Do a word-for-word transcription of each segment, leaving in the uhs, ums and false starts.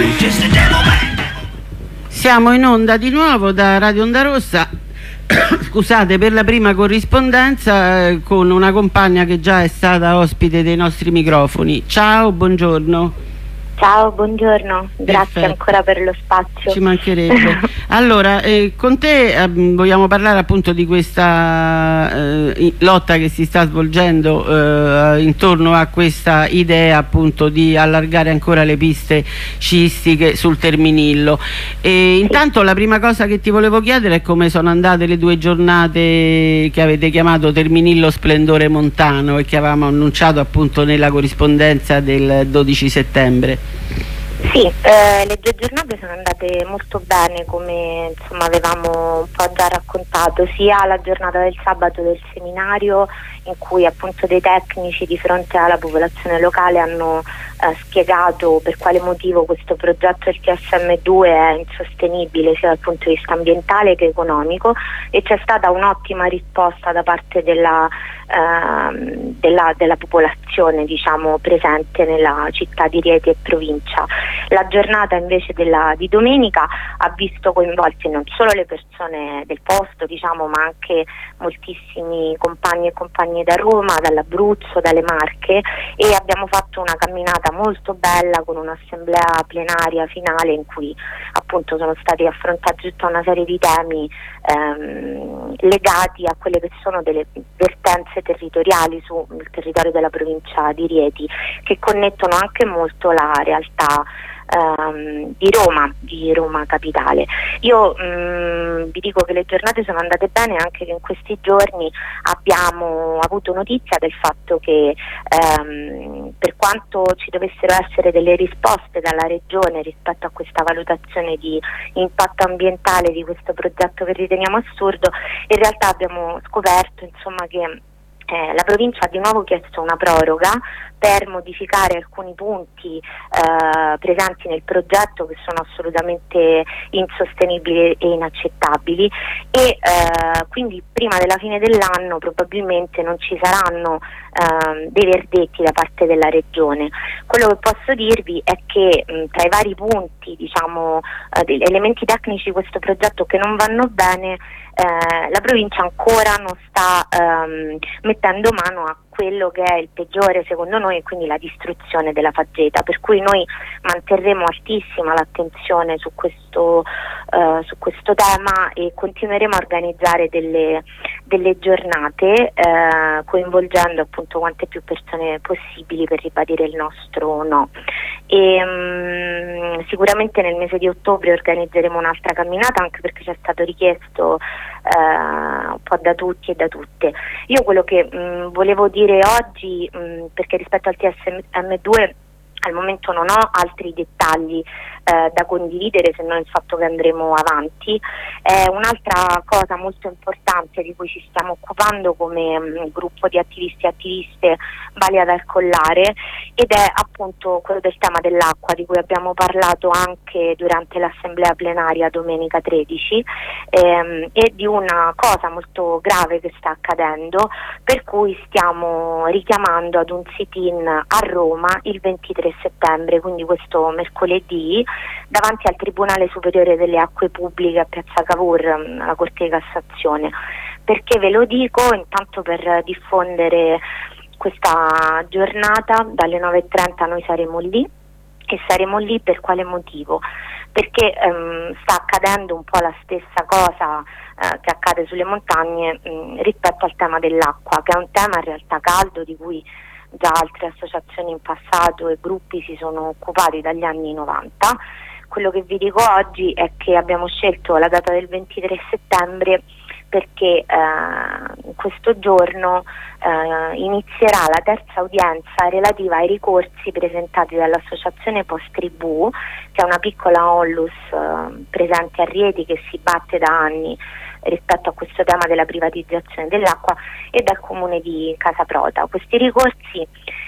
Siamo in onda di nuovo da Radio Onda Rossa. Scusate per la prima corrispondenza eh, con una compagna che già è stata ospite dei nostri microfoni. Ciao, buongiorno. Ciao, buongiorno, grazie Perfetto. ancora per lo spazio. Ci mancherebbe. Allora, eh, con te eh, vogliamo parlare appunto di questa eh, lotta che si sta svolgendo eh, intorno a questa idea appunto di allargare ancora le piste sciistiche sul Terminillo. E intanto la prima cosa che ti volevo chiedere è come sono andate le due giornate che avete chiamato Terminillo Splendore Montano e che avevamo annunciato appunto nella corrispondenza del dodici settembre. Sì, eh, le due giornate sono andate molto bene, come insomma avevamo un po' già raccontato, sia la giornata del sabato del seminario in cui appunto dei tecnici di fronte alla popolazione locale hanno eh, spiegato per quale motivo questo progetto del T S M due è insostenibile sia dal punto di vista ambientale che economico, e c'è stata un'ottima risposta da parte della, eh, della, della popolazione, diciamo, presente nella città di Rieti e provincia. La giornata invece della, di domenica ha visto coinvolti non solo le persone del posto, diciamo, ma anche moltissimi compagni e compagne da Roma, dall'Abruzzo, dalle Marche, e abbiamo fatto una camminata molto bella con un'assemblea plenaria finale in cui appunto sono stati affrontati tutta una serie di temi ehm, legati a quelle che sono delle vertenze territoriali sul territorio della provincia di Rieti, che connettono anche molto la realtà Um, di Roma, di Roma capitale. Io um, vi dico che le giornate sono andate bene, anche che in questi giorni abbiamo avuto notizia del fatto che um, per quanto ci dovessero essere delle risposte dalla Regione rispetto a questa valutazione di impatto ambientale di questo progetto che riteniamo assurdo, in realtà abbiamo scoperto insomma che Eh, la provincia ha di nuovo chiesto una proroga per modificare alcuni punti eh, presenti nel progetto che sono assolutamente insostenibili e inaccettabili, e eh, quindi prima della fine dell'anno probabilmente non ci saranno eh, dei verdetti da parte della Regione. Quello che posso dirvi è che mh, tra i vari punti, diciamo, eh, degli elementi tecnici di questo progetto che non vanno bene, Eh, la provincia ancora non sta ehm, mettendo mano a quello che è il peggiore secondo noi, e quindi la distruzione della faggeta, per cui noi manterremo altissima l'attenzione su questo, eh, su questo tema e continueremo a organizzare delle, delle giornate eh, coinvolgendo appunto quante più persone possibili per ribadire il nostro no. E, mh, sicuramente nel mese di ottobre organizzeremo un'altra camminata, anche perché ci è stato richiesto eh, un po' da tutti e da tutte. Io quello che mh, volevo dire oggi, mh, perché rispetto al T S M due al momento non ho altri dettagli eh, da condividere, se non il fatto che andremo avanti. È un'altra cosa molto importante di cui ci stiamo occupando come mh, gruppo di attivisti e attiviste Balia dal Collare, ed è appunto quello del tema dell'acqua, di cui abbiamo parlato anche durante l'assemblea plenaria domenica tredici, ehm, e di una cosa molto grave che sta accadendo, per cui stiamo richiamando ad un sit-in a Roma il ventitré settembre, quindi questo mercoledì, davanti al Tribunale Superiore delle Acque Pubbliche a Piazza Cavour, alla Corte di Cassazione. Perché ve lo dico? Intanto per diffondere questa giornata dalle nove e trenta noi saremo lì, e saremo lì per quale motivo? Perché ehm, sta accadendo un po' la stessa cosa eh, che accade sulle montagne mh, rispetto al tema dell'acqua, che è un tema in realtà caldo di cui già altre associazioni in passato e gruppi si sono occupati dagli anni novanta. Quello che vi dico oggi è che abbiamo scelto la data del ventitré settembre perché eh, in questo giorno eh, inizierà la terza udienza relativa ai ricorsi presentati dall'associazione Post Tribù, che è una piccola onlus eh, presente a Rieti che si batte da anni rispetto a questo tema della privatizzazione dell'acqua, e dal comune di Casaprota. Questi ricorsi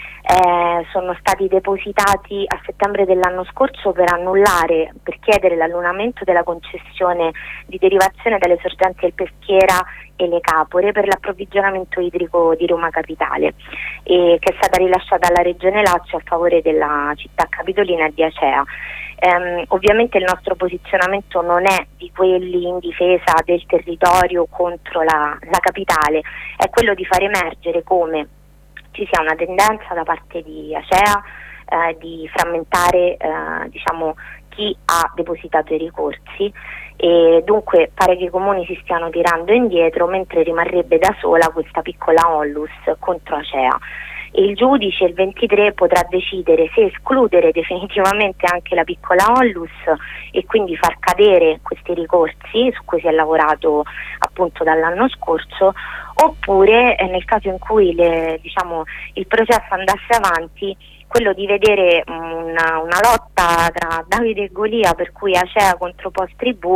eh, sono stati depositati a settembre dell'anno scorso per annullare, per chiedere l'annullamento della concessione di derivazione dalle sorgenti del Peschiera e le Capore per l'approvvigionamento idrico di Roma Capitale, e che è stata rilasciata alla Regione Lazio a favore della città capitolina e di Acea. Ehm, ovviamente il nostro posizionamento non è di quelli in difesa del territorio contro la, la capitale, è quello di far emergere come ci sia una tendenza da parte di Acea eh, di frammentare eh, diciamo, chi ha depositato i ricorsi, e dunque pare che i comuni si stiano tirando indietro mentre rimarrebbe da sola questa piccola onlus contro Acea. E il giudice il ventitré potrà decidere se escludere definitivamente anche la piccola onlus e quindi far cadere questi ricorsi su cui si è lavorato appunto dall'anno scorso, oppure eh, nel caso in cui le, diciamo, il processo andasse avanti, quello di vedere una, una lotta tra Davide e Golia, per cui Acea contro Post Tribù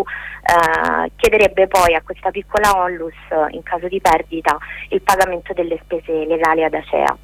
eh, chiederebbe poi a questa piccola onlus, in caso di perdita, il pagamento delle spese legali ad Acea.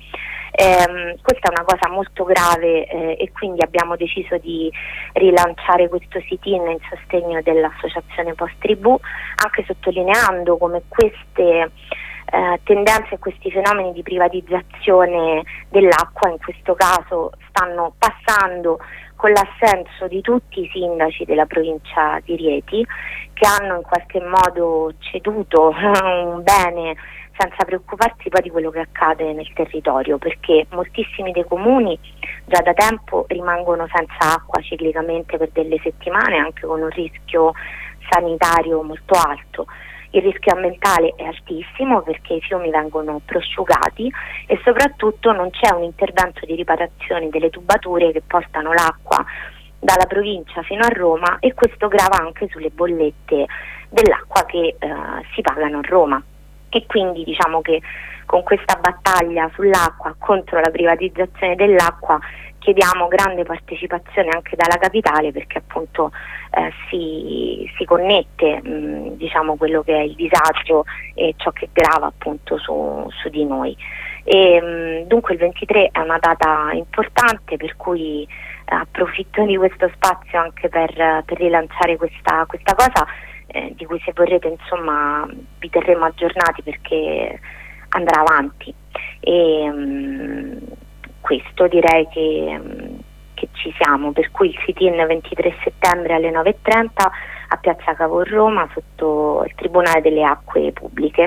Eh, questa è una cosa molto grave eh, e quindi abbiamo deciso di rilanciare questo sit-in in sostegno dell'associazione Post Tribù, anche sottolineando come queste Eh, tendenze e questi fenomeni di privatizzazione dell'acqua in questo caso stanno passando con l'assenso di tutti i sindaci della provincia di Rieti, che hanno in qualche modo ceduto un bene senza preoccuparsi poi di quello che accade nel territorio, perché moltissimi dei comuni già da tempo rimangono senza acqua ciclicamente per delle settimane, anche con un rischio sanitario molto alto. Il rischio ambientale è altissimo perché i fiumi vengono prosciugati e soprattutto non c'è un intervento di riparazione delle tubature che portano l'acqua dalla provincia fino a Roma, e questo grava anche sulle bollette dell'acqua che eh, si pagano a Roma. E quindi diciamo che con questa battaglia sull'acqua, contro la privatizzazione dell'acqua, chiediamo grande partecipazione anche dalla capitale, perché appunto eh, si, si connette mh, diciamo quello che è il disagio e ciò che grava appunto su, su di noi. E, mh, dunque il ventitré è una data importante, per cui eh, approfitto di questo spazio anche per, per rilanciare questa, questa cosa eh, di cui, se vorrete, insomma, vi terremo aggiornati perché andrà avanti. E, mh, questo direi che, che ci siamo, per cui il sit-in ventitré settembre alle nove e trenta a Piazza Cavour Roma, sotto il Tribunale delle Acque Pubbliche.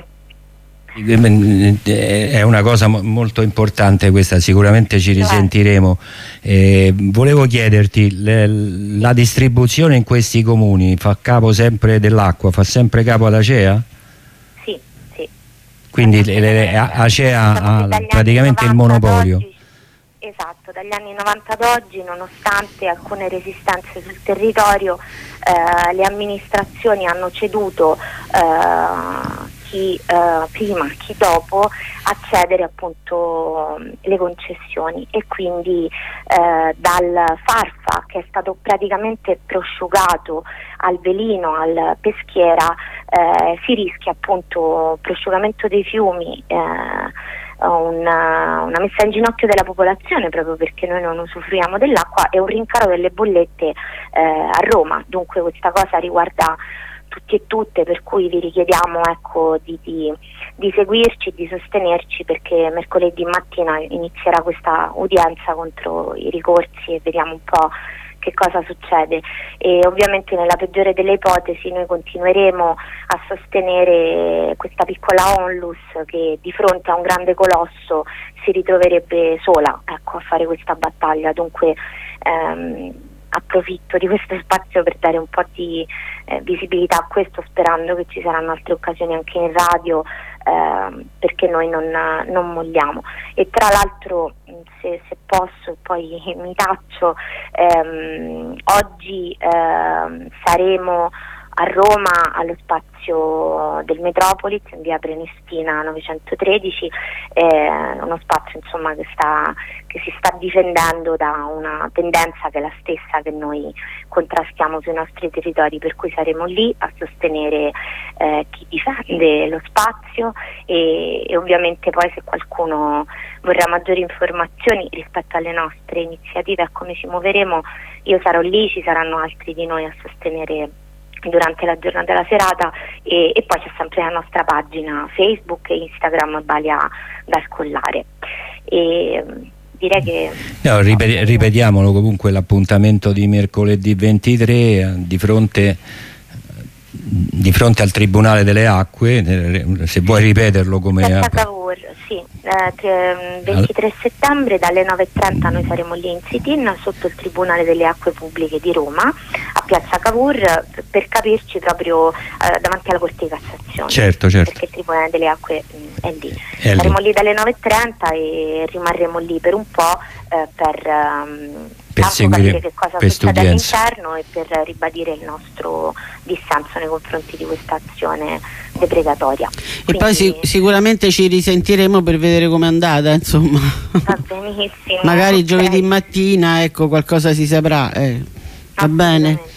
È una cosa molto importante questa, sicuramente ci risentiremo. Eh, volevo chiederti, le, la distribuzione in questi comuni fa capo sempre dell'acqua, fa sempre capo ad Acea? Sì, sì. Quindi le, le, Acea ha praticamente il monopolio. Oggi, esatto, dagli anni novanta ad oggi, nonostante alcune resistenze sul territorio, eh, le amministrazioni hanno ceduto eh, chi eh, prima, chi dopo, a cedere appunto le concessioni, e quindi eh, dal Farfa, che è stato praticamente prosciugato, al Velino, al Peschiera, eh, si rischia appunto prosciugamento dei fiumi, eh, Una, una messa in ginocchio della popolazione, proprio perché noi non usufruiamo dell'acqua, e un rincaro delle bollette eh, a Roma. Dunque questa cosa riguarda tutti e tutte, per cui vi richiediamo ecco, di, di, di seguirci, di sostenerci, perché mercoledì mattina inizierà questa udienza contro i ricorsi e vediamo un po' che cosa succede. E ovviamente nella peggiore delle ipotesi noi continueremo a sostenere questa piccola onlus che di fronte a un grande colosso si ritroverebbe sola, ecco, a fare questa battaglia. Dunque ehm, approfitto di questo spazio per dare un po' di eh, visibilità a questo, sperando che ci saranno altre occasioni anche in radio, eh, perché noi non, non molliamo. E tra l'altro, se, se posso, poi mi taccio, ehm, oggi ehm, saremo a Roma allo spazio del Metropolis in via Prenestina novecentotredici, eh, uno spazio insomma che, sta, che si sta difendendo da una tendenza che è la stessa che noi contrastiamo sui nostri territori, per cui saremo lì a sostenere eh, chi difende lo spazio, e, e ovviamente poi se qualcuno vorrà maggiori informazioni rispetto alle nostre iniziative, a come ci muoveremo, io sarò lì, ci saranno altri di noi a sostenere durante la giornata della serata, e, e poi c'è sempre la nostra pagina Facebook e Instagram Balia da Scollare. E direi che... No, ripetiamolo comunque, l'appuntamento di mercoledì ventitré di fronte, di fronte al Tribunale delle Acque, se vuoi ripeterlo come... Piazza Cavour, sì, eh, ventitré settembre dalle nove e trenta noi saremo lì in sit-in sotto il Tribunale delle Acque Pubbliche di Roma, a Piazza Cavour, per capirci proprio eh, davanti alla Corte di Cassazione. Certo, certo. Perché il Tribunale delle Acque mh, è lì. È saremo lì. lì dalle nove e trenta e rimarremo lì per un po' eh, per... Um, per seguire che cosa questa succede udienza all'interno e per ribadire il nostro dissenso nei confronti di questa azione depredatoria. E Quindi, poi si sicuramente ci risentiremo per vedere com'è andata, insomma. Va benissimo. Magari okay. giovedì mattina, ecco, qualcosa si saprà. Eh. Va bene.